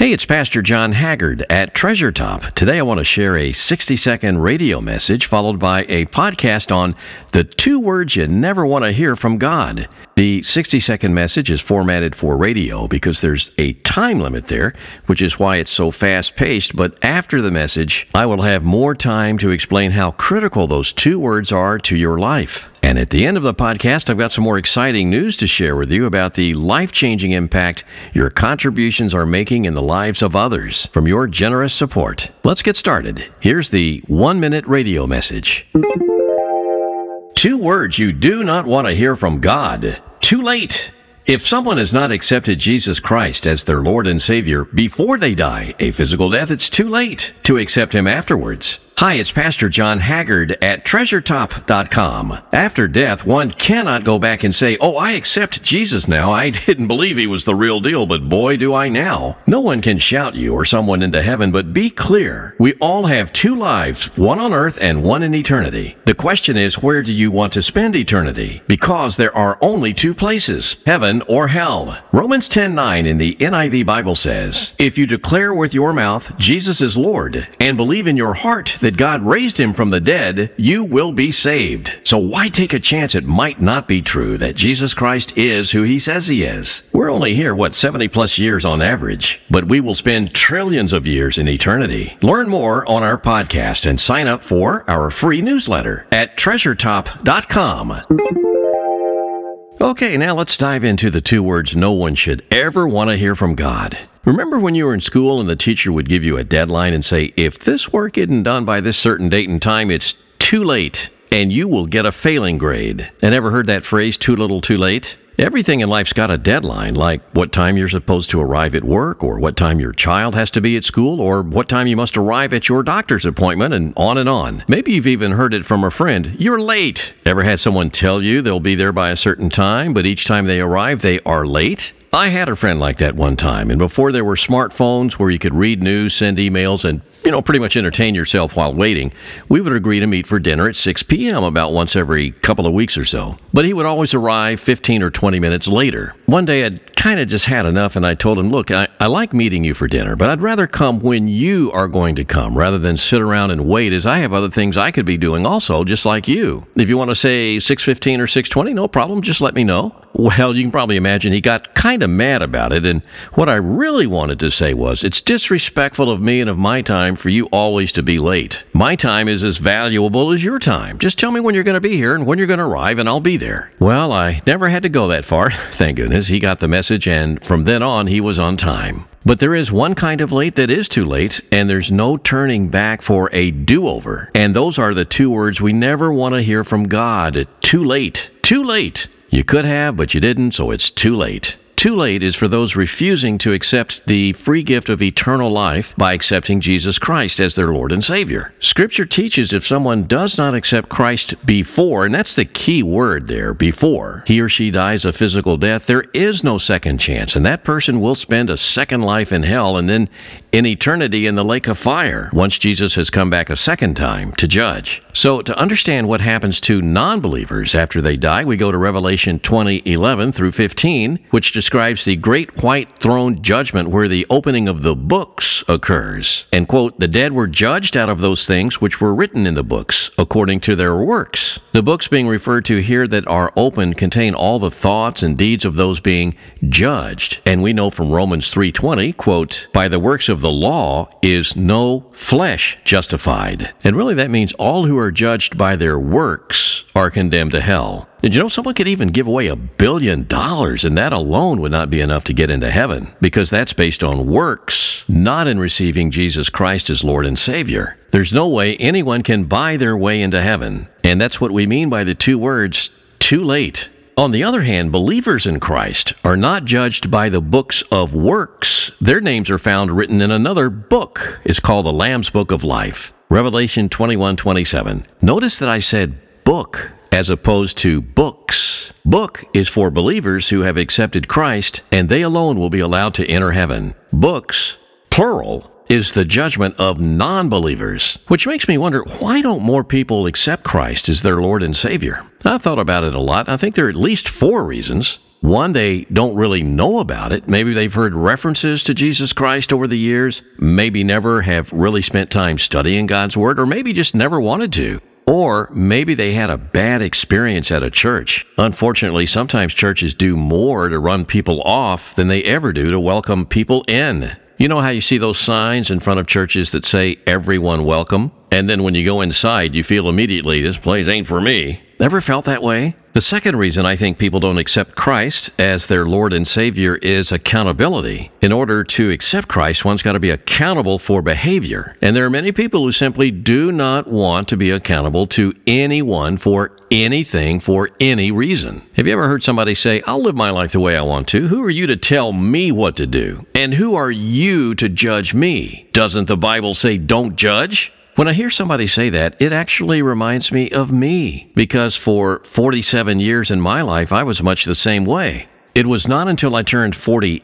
Hey, it's Pastor John Haggard at Treasure Top. Today I want to share a 60-second radio message followed by a podcast on the 2 words you never want to hear from God. The 60-second message is formatted for radio because there's a time limit there, which is why it's so fast-paced. But after the message, I will have more time to explain how critical those 2 words are to your life. And at the end of the podcast, I've got some more exciting news to share with you about the life-changing impact your contributions are making in the lives of others from your generous support. Let's get started. Here's the 1-minute radio message. 2 words you do not want to hear from God. Too late. If someone has not accepted Jesus Christ as their Lord and Savior before they die a physical death, it's too late to accept Him afterwards. Hi, it's Pastor John Haggard at TreasureTop.com. After death, one cannot go back and say, "Oh, I accept Jesus now. I didn't believe He was the real deal, but boy, do I now." No one can shout you or someone into heaven, but be clear. We all have 2 lives, one on earth and one in eternity. The question is, where do you want to spend eternity? Because there are only 2 places, heaven or hell. Romans 10:9 in the NIV Bible says, "If you declare with your mouth Jesus is Lord and believe in your heart that God raised Him from the dead, you will be saved." So why take a chance it might not be true that Jesus Christ is who He says He is? We're only here, 70 plus years on average, but we will spend trillions of years in eternity. Learn more on our podcast and sign up for our free newsletter at TreasureTop.com. Okay, now let's dive into the 2 words no one should ever want to hear from God. Remember when you were in school and the teacher would give you a deadline and say, if this work isn't done by this certain date and time, it's too late, and you will get a failing grade. And ever heard that phrase, too little, too late? Everything in life's got a deadline, like what time you're supposed to arrive at work, or what time your child has to be at school, or what time you must arrive at your doctor's appointment, and on and on. Maybe you've even heard it from a friend, "You're late." Ever had someone tell you they'll be there by a certain time, but each time they arrive, they are late? I had a friend like that one time, and before there were smartphones where you could read news, send emails, and pretty much entertain yourself while waiting, we would agree to meet for dinner at 6 p.m. about once every couple of weeks or so. But he would always arrive 15 or 20 minutes later. One day I'd kind of just had enough, and I told him, "Look, I like meeting you for dinner, but I'd rather come when you are going to come rather than sit around and wait, as I have other things I could be doing also, just like you. If you want to say 6:15 or 6:20, no problem, just let me know." Well, you can probably imagine he got kind of mad about it, and what I really wanted to say was, it's disrespectful of me and of my time for you always to be late. My time is as valuable as your time. Just tell me when you're going to be here and when you're going to arrive, and I'll be there. Well, I never had to go that far. Thank goodness. He got the message, and from then on, he was on time. But there is one kind of late that is too late, and there's no turning back for a do-over. And those are the 2 words we never want to hear from God. Too late. Too late. You could have, but you didn't, so it's too late. Too late is for those refusing to accept the free gift of eternal life by accepting Jesus Christ as their Lord and Savior. Scripture teaches if someone does not accept Christ before, and that's the key word there, before he or she dies a physical death, there is no second chance, and that person will spend a second life in hell and then in eternity in the lake of fire once Jesus has come back a second time to judge. So to understand what happens to non-believers after they die, we go to Revelation 20:11 through 15, which describes the great white throne judgment where the opening of the books occurs. And quote, "The dead were judged out of those things which were written in the books, according to their works." The books being referred to here that are opened contain all the thoughts and deeds of those being judged. And we know from Romans 3:20, quote, "By the works of the law is no flesh justified." And really that means all who are judged by their works are condemned to hell. Did you know someone could even give away $1 billion, and that alone would not be enough to get into heaven, because that's based on works, not in receiving Jesus Christ as Lord and Savior. There's no way anyone can buy their way into heaven, and that's what we mean by the 2 words, too late. On the other hand, believers in Christ are not judged by the books of works. Their names are found written in another book. It's called the Lamb's Book of Life, Revelation 21:27. Notice that I said book as opposed to books. Book is for believers who have accepted Christ, and they alone will be allowed to enter heaven. Books, plural, is the judgment of non-believers, which makes me wonder, why don't more people accept Christ as their Lord and Savior? I've thought about it a lot. I think there are at least 4 reasons. One, they don't really know about it. Maybe they've heard references to Jesus Christ over the years, maybe never have really spent time studying God's Word, or maybe just never wanted to. Or maybe they had a bad experience at a church. Unfortunately, sometimes churches do more to run people off than they ever do to welcome people in. You know how you see those signs in front of churches that say, "Everyone welcome"? And then when you go inside, you feel immediately, this place ain't for me. Ever felt that way? The second reason I think people don't accept Christ as their Lord and Savior is accountability. In order to accept Christ, one's got to be accountable for behavior. And there are many people who simply do not want to be accountable to anyone for anything for any reason. Have you ever heard somebody say, "I'll live my life the way I want to. Who are you to tell me what to do? And who are you to judge me? Doesn't the Bible say don't judge?" When I hear somebody say that, it actually reminds me of me, because for 47 years in my life, I was much the same way. It was not until I turned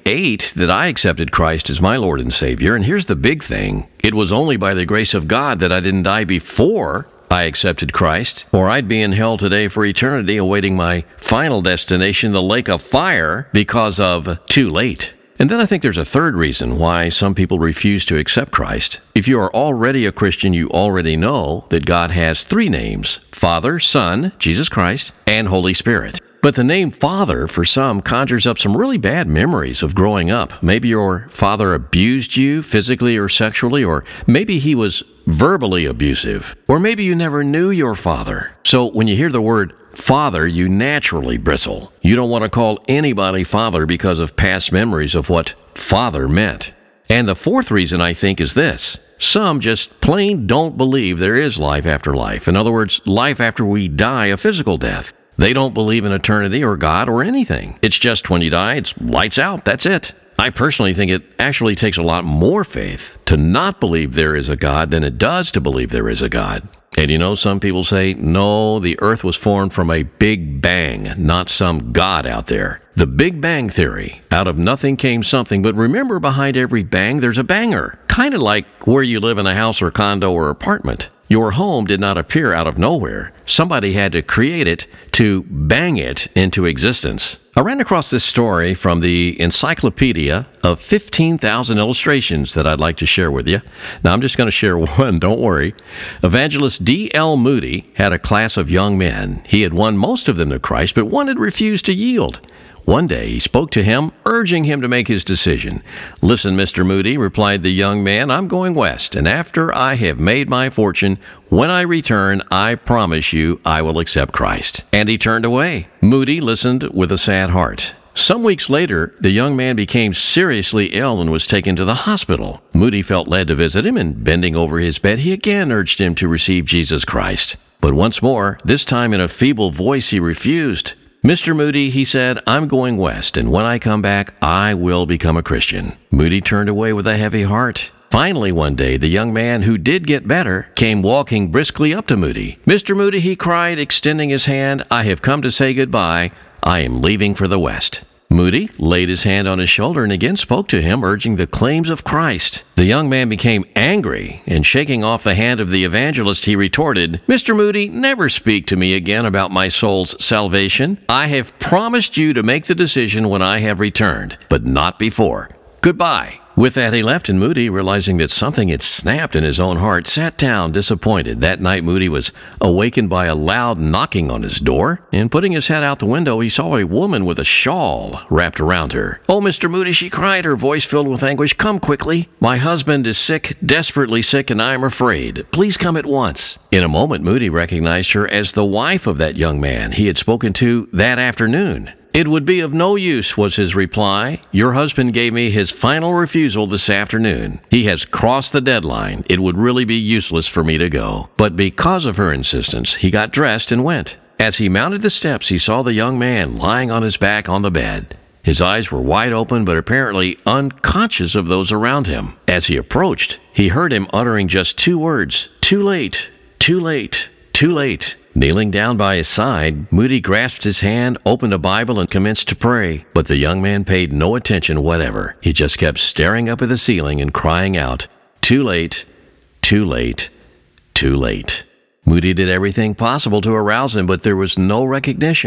48 that I accepted Christ as my Lord and Savior, and here's the big thing. It was only by the grace of God that I didn't die before I accepted Christ, or I'd be in hell today for eternity awaiting my final destination, the lake of fire, because of too late. And then I think there's a third reason why some people refuse to accept Christ. If you are already a Christian, you already know that God has three names: Father, Son, Jesus Christ, and Holy Spirit. But the name Father, for some, conjures up some really bad memories of growing up. Maybe your father abused you physically or sexually, or maybe he was verbally abusive, or maybe you never knew your father. So when you hear the word Father, you naturally bristle. You don't want to call anybody father because of past memories of what father meant. And the fourth reason, I think, is this. Some just plain don't believe there is life after life. In other words, life after we die a physical death. They don't believe in eternity or God or anything. It's just when you die, it's lights out. That's it. I personally think it actually takes a lot more faith to not believe there is a God than it does to believe there is a God. And you know, some people say, no, the earth was formed from a big bang, not some God out there. The Big Bang Theory. Out of nothing came something, but remember, behind every bang, there's a banger. Kind of like where you live in a house or condo or apartment. Your home did not appear out of nowhere. Somebody had to create it to bang it into existence. I ran across this story from the Encyclopedia of 15,000 Illustrations that I'd like to share with you. Now, I'm just going to share one, don't worry. Evangelist D.L. Moody had a class of young men. He had won most of them to Christ, but one had refused to yield. One day he spoke to him, urging him to make his decision. "Listen, Mr. Moody," replied the young man, "I'm going west, and after I have made my fortune, when I return, I promise you I will accept Christ." And he turned away. Moody listened with a sad heart. Some weeks later, the young man became seriously ill and was taken to the hospital. Moody felt led to visit him, and bending over his bed, he again urged him to receive Jesus Christ. But once more, this time in a feeble voice, he refused. "Mr. Moody," he said, "I'm going west, and when I come back, I will become a Christian." Moody turned away with a heavy heart. Finally, one day, the young man, who did get better, came walking briskly up to Moody. "Mr. Moody," he cried, extending his hand, "I have come to say goodbye. I am leaving for the West." Moody laid his hand on his shoulder and again spoke to him, urging the claims of Christ. The young man became angry, and shaking off the hand of the evangelist, he retorted, "Mr. Moody, never speak to me again about my soul's salvation. I have promised you to make the decision when I have returned, but not before. Goodbye." With that, he left, and Moody, realizing that something had snapped in his own heart, sat down disappointed. That night, Moody was awakened by a loud knocking on his door, and putting his head out the window, he saw a woman with a shawl wrapped around her. "Oh, Mr. Moody," she cried, her voice filled with anguish, "come quickly. My husband is sick, desperately sick, and I am afraid. Please come at once." In a moment, Moody recognized her as the wife of that young man he had spoken to that afternoon. "It would be of no use," was his reply. "Your husband gave me his final refusal this afternoon. He has crossed the deadline. It would really be useless for me to go." But because of her insistence, he got dressed and went. As he mounted the steps, he saw the young man lying on his back on the bed. His eyes were wide open, but apparently unconscious of those around him. As he approached, he heard him uttering just two words, "Too late, too late, too late." Kneeling down by his side, Moody grasped his hand, opened a Bible, and commenced to pray. But the young man paid no attention whatever. He just kept staring up at the ceiling and crying out, "Too late, too late, too late." Moody did everything possible to arouse him, but there was no recognition.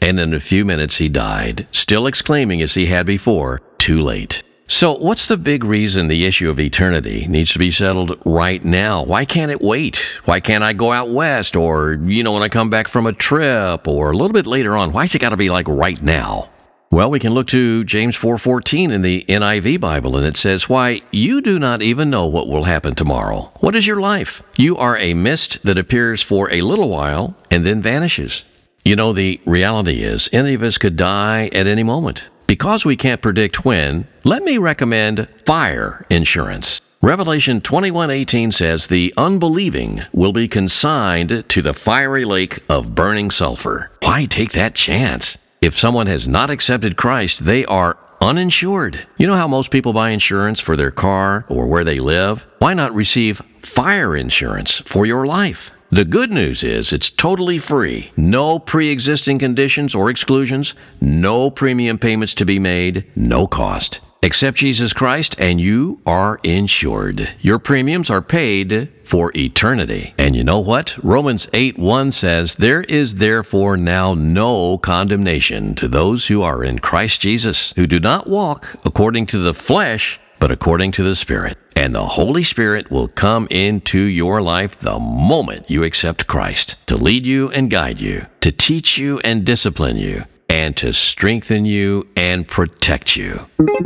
And in a few minutes he died, still exclaiming as he had before, "Too late." So what's the big reason the issue of eternity needs to be settled right now? Why can't it wait? Why can't I go out west or, when I come back from a trip or a little bit later on? Why's it got to be like right now? Well, we can look to James 4:14 in the NIV Bible, and it says, "Why, you do not even know what will happen tomorrow. What is your life? You are a mist that appears for a little while and then vanishes." The reality is, any of us could die at any moment. Because we can't predict when, let me recommend fire insurance. Revelation 21:18 says, "The unbelieving will be consigned to the fiery lake of burning sulfur." Why take that chance? If someone has not accepted Christ, they are uninsured. You know how most people buy insurance for their car or where they live? Why not receive fire insurance for your life? The good news is it's totally free. No pre-existing conditions or exclusions, no premium payments to be made, no cost. Accept Jesus Christ and you are insured. Your premiums are paid for eternity. And you know what? Romans 8:1 says, "There is therefore now no condemnation to those who are in Christ Jesus, who do not walk according to the flesh, but according to the Spirit." And the Holy Spirit will come into your life the moment you accept Christ, to lead you and guide you, to teach you and discipline you, and to strengthen you and protect you.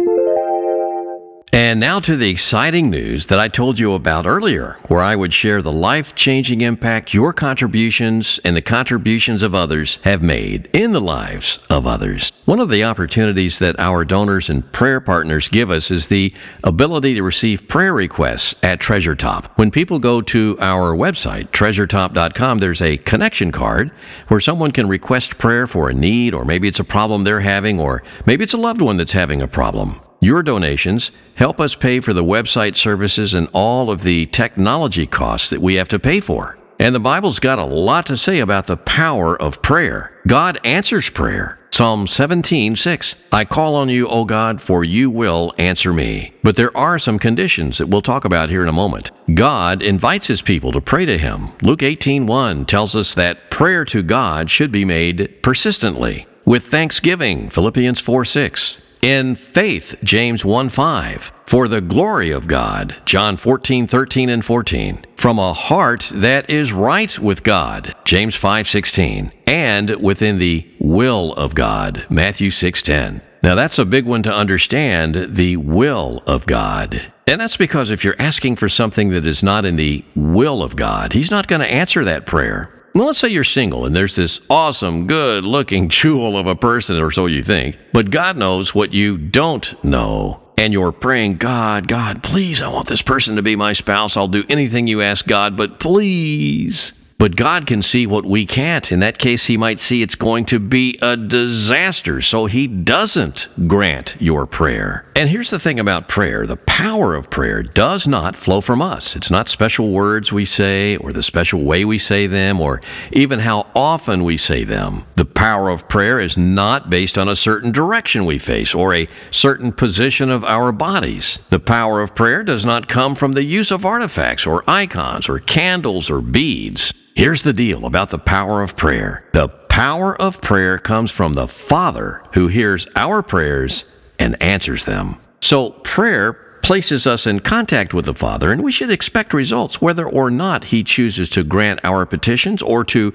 And now to the exciting news that I told you about earlier, where I would share the life-changing impact your contributions and the contributions of others have made in the lives of others. One of the opportunities that our donors and prayer partners give us is the ability to receive prayer requests at TreasureTop. When people go to our website, treasuretop.com, there's a connection card where someone can request prayer for a need, or maybe it's a problem they're having, or maybe it's a loved one that's having a problem. Your donations help us pay for the website services and all of the technology costs that we have to pay for. And the Bible's got a lot to say about the power of prayer. God answers prayer. Psalm 17:6, "I call on you, O God, for you will answer me." But there are some conditions that we'll talk about here in a moment. God invites his people to pray to him. Luke 18:1 tells us that prayer to God should be made persistently. With thanksgiving, Philippians 4:6. In faith, James 1:5. For the glory of God, John 14:13 and 14. From a heart that is right with God, James 5:16. And within the will of God, Matthew 6:10. Now that's a big one to understand, the will of God. And that's because if you're asking for something that is not in the will of God, he's not going to answer that prayer. Well, let's say you're single and there's this awesome, good-looking jewel of a person, or so you think, but God knows what you don't know. And you're praying, God, please, I want this person to be my spouse. I'll do anything you ask, God, but please. But God can see what we can't. In that case, he might see it's going to be a disaster, so he doesn't grant your prayer. And here's the thing about prayer. The power of prayer does not flow from us. It's not special words we say, or the special way we say them, or even how often we say them. The power of prayer is not based on a certain direction we face, or a certain position of our bodies. The power of prayer does not come from the use of artifacts, or icons, or candles, or beads. Here's the deal about the power of prayer. The power of prayer comes from the Father who hears our prayers and answers them. So prayer places us in contact with the Father, and we should expect results whether or not he chooses to grant our petitions or to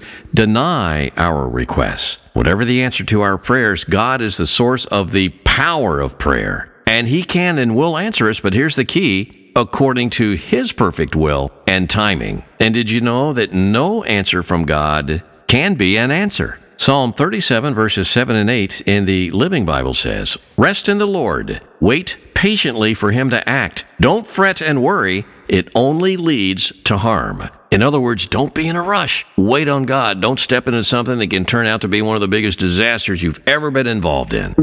deny our requests. Whatever the answer to our prayers, God is the source of the power of prayer. And he can and will answer us, but here's the key: according to his perfect will and timing. And did you know that no answer from God can be an answer? Psalm 37 verses 7 and 8 in the Living Bible says, "Rest in the Lord. Wait patiently for him to act. Don't fret and worry. It only leads to harm." In other words, don't be in a rush. Wait on God. Don't step into something that can turn out to be one of the biggest disasters you've ever been involved in.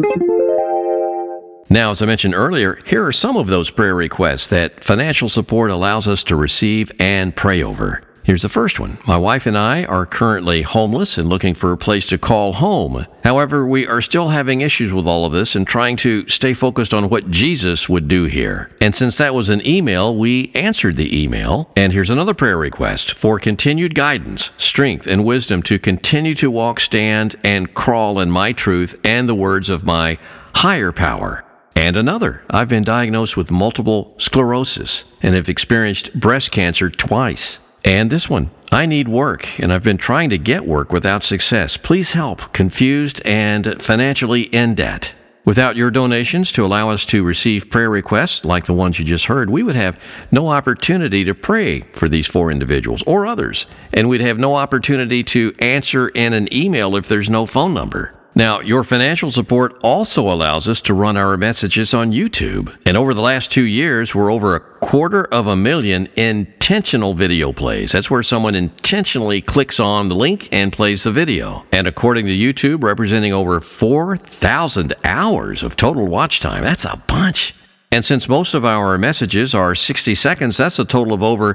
Now, as I mentioned earlier, here are some of those prayer requests that financial support allows us to receive and pray over. Here's the first one. My wife and I are currently homeless and looking for a place to call home. However, we are still having issues with all of this and trying to stay focused on what Jesus would do here. And since that was an email, we answered the email. And here's another prayer request for continued guidance, strength, and wisdom to continue to walk, stand, and crawl in my truth and the words of my higher power. And another, I've been diagnosed with multiple sclerosis and have experienced breast cancer twice. And this one, I need work, and I've been trying to get work without success. Please help, confused and financially in debt. Without your donations to allow us to receive prayer requests like the ones you just heard, we would have no opportunity to pray for these 4 individuals or others, and we'd have no opportunity to answer in an email if there's no phone number. Now, your financial support also allows us to run our messages on YouTube. And over the last 2 years, we're over 250,000 intentional video plays. That's where someone intentionally clicks on the link and plays the video. And according to YouTube, representing over 4,000 hours of total watch time. That's a bunch. And since most of our messages are 60 seconds, that's a total of over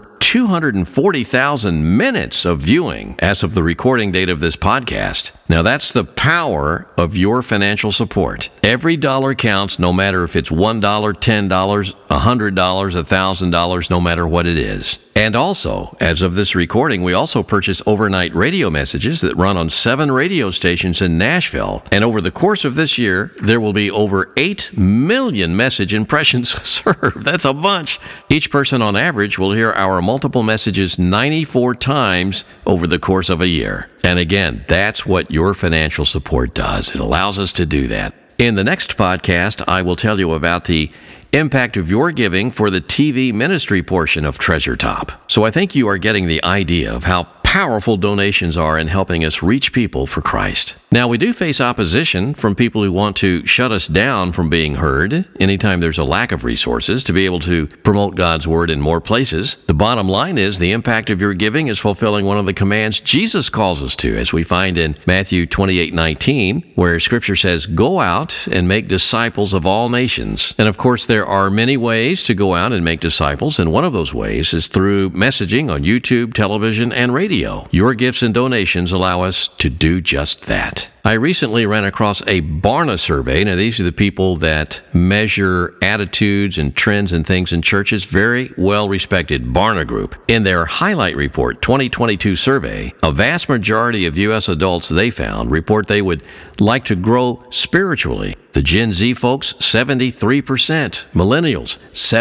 240,000 minutes of viewing as of the recording date of this podcast. Now, that's the power of your financial support. Every dollar counts, no matter if it's $1, $10, $100, $1,000, no matter what it is. And also, as of this recording, we also purchase overnight radio messages that run on 7 radio stations in Nashville. And over the course of this year, there will be over 8 million message impressions served. That's a bunch. Each person on average will hear our multiple messages 94 times over the course of a year. And again, that's what your financial support does. It allows us to do that. In the next podcast, I will tell you about the impact of your giving for the TV ministry portion of Treasure Top. So I think you are getting the idea of how powerful donations are in helping us reach people for Christ. Now, we do face opposition from people who want to shut us down from being heard anytime there's a lack of resources to be able to promote God's Word in more places. The bottom line is the impact of your giving is fulfilling one of the commands Jesus calls us to, as we find in Matthew 28:19, where Scripture says, "Go out and make disciples of all nations." And of course, there are many ways to go out and make disciples, and one of those ways is through messaging on YouTube, television, and radio. Your gifts and donations allow us to do just that. I recently ran across a Barna survey. Now, these are the people that measure attitudes and trends and things in churches. Very well-respected Barna Group. In their Highlight Report 2022 survey, a vast majority of U.S. adults they found report they would like to grow spiritually. The Gen Z folks, 73%. Millennials,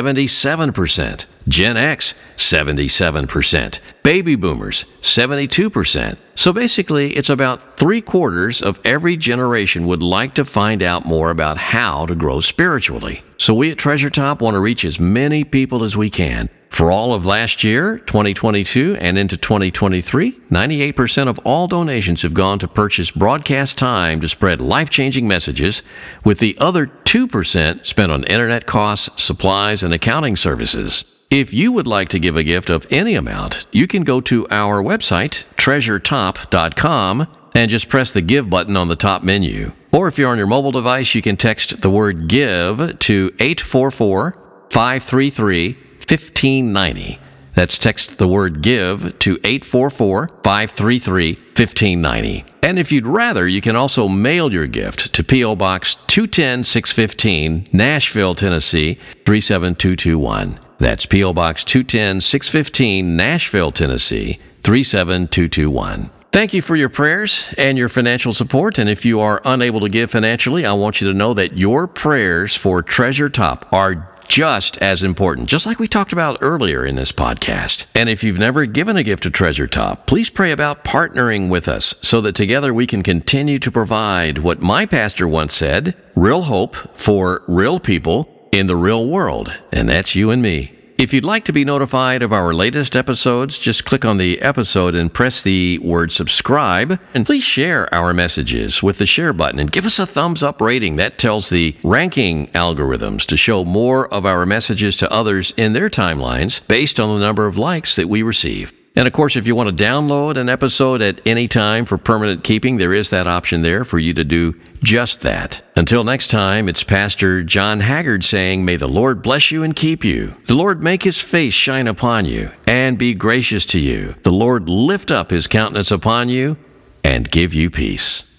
77%. Gen X, 77%. Baby boomers, 72%. So basically, it's about 3/4 of every generation would like to find out more about how to grow spiritually. So we at Treasure Top want to reach as many people as we can. For all of last year, 2022, and into 2023, 98% of all donations have gone to purchase broadcast time to spread life-changing messages, with the other 2% spent on internet costs, supplies, and accounting services. If you would like to give a gift of any amount, you can go to our website, treasuretop.com, and just press the Give button on the top menu. Or if you're on your mobile device, you can text the word GIVE to 844-533-1590. That's text the word GIVE to 844-533-1590. And if you'd rather, you can also mail your gift to P.O. Box 210-615, Nashville, Tennessee, 37221. That's P.O. Box 210-615, Nashville, Tennessee, 37221. Thank you for your prayers and your financial support. And if you are unable to give financially, I want you to know that your prayers for Treasure Top are just as important, just like we talked about earlier in this podcast. And if you've never given a gift to Treasure Top, please pray about partnering with us so that together we can continue to provide what my pastor once said, real hope for real people in the real world. And that's you and me. If you'd like to be notified of our latest episodes, just click on the episode and press the word subscribe. And please share our messages with the share button and give us a thumbs up rating. That tells the ranking algorithms to show more of our messages to others in their timelines based on the number of likes that we receive. And of course, if you want to download an episode at any time for permanent keeping, there is that option there for you to do just that. Until next time, it's Pastor John Haggard saying, may the Lord bless you and keep you. The Lord make his face shine upon you and be gracious to you. The Lord lift up his countenance upon you and give you peace.